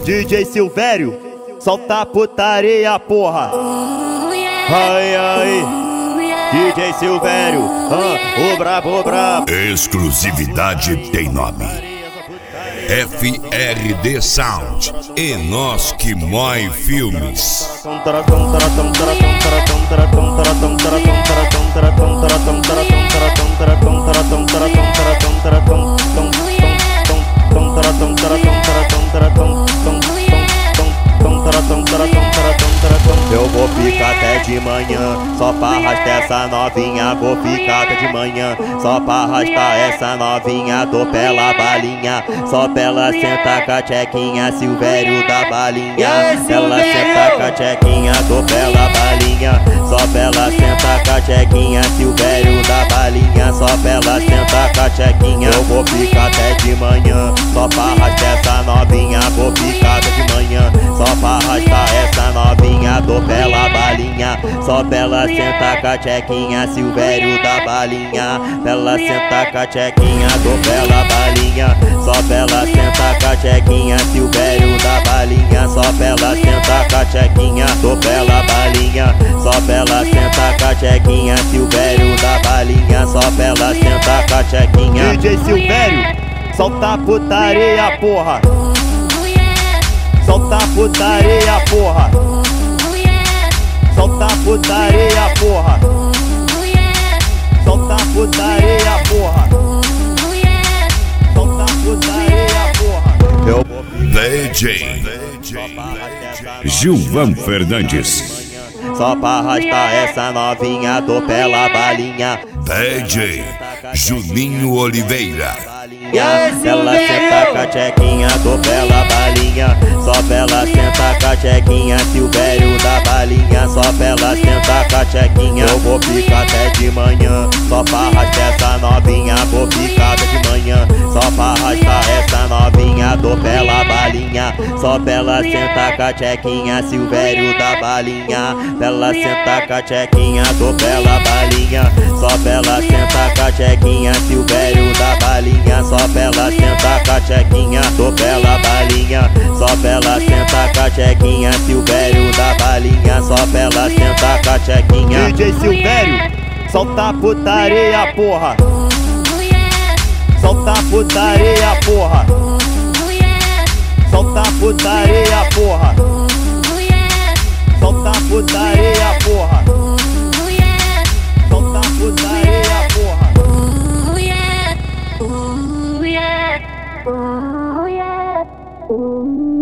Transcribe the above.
DJ Silvério, solta a putaria, porra. Ai, ai, DJ Silvério, o brabo. Exclusividade tem nome. FRD Sound e nós que mói filmes. Eu vou ficar até de manhã, só pra arrastar essa novinha. Vou ficar até de manhã, só pra arrastar essa novinha. Dou pela balinha, só pra ela sentar com a tchequinha. Silvério da balinha, ela senta com a tchequinha. Dou pela balinha, só pra ela sentar com a tchequinha. Silvério da balinha, só pra ela sentar com a tchequinha. Eu vou ficar até de manhã, só pra arrastar essa novinha. Vou ficar até de manhã, só pra arrastar essa novinha. Dou pela balinha, só pra ela sentar com a tchequinha. Silvério da balinha, ela senta com a tchequinha. Dou pela balinha, só pra ela sentar com a tchequinha. Silvério da balinha, só pra ela sentar com a tchequinha. Dou pela balinha, só pra ela sentar com a tchequinha. Silvério da balinha, só pra ela sentar com a tchequinha. DJ Silvério, solta a putaria, porra. Solta a putaria, porra. Solta a putaria, porra. Solta a putaria, porra. Solta a putaria, porra. Eu vou DJ Gilvan Fernandes. só pra arrastar essa novinha. Dou pela balinha. DJ Juninho Oliveira. Ela senta com a tchequinha, dou pela balinha. Só pra ela sentar com a tchequinha. Silvério da balinha, só pra ela sentar com a tchequinha. Eu vou ficar até de manhã, só pra arrastar essa novinha. Vou ficar até de manhã, só pra arrastar essa novinha. Dou pela balinha, só pra ela sentar com a tchequinha. Silvério da balinha, ela sentar com a tchequinha. Dou pela balinha, só pra ela sentar com a tchequinha. Silvério da balinha, só pra ela sentar com a tchequinha. Dou pela balinha, só pra ela sentar com a tchequinha. Silvério da balinha, só pra ela sentar com a tchequinha. DJ Silvério, solta a putaria, porra. Solta a putaria, porra. Solta a putaria, porra. Solta a putaria, porra. Solta a putaria, porra. Oh yeah, oh yeah, oh yeah.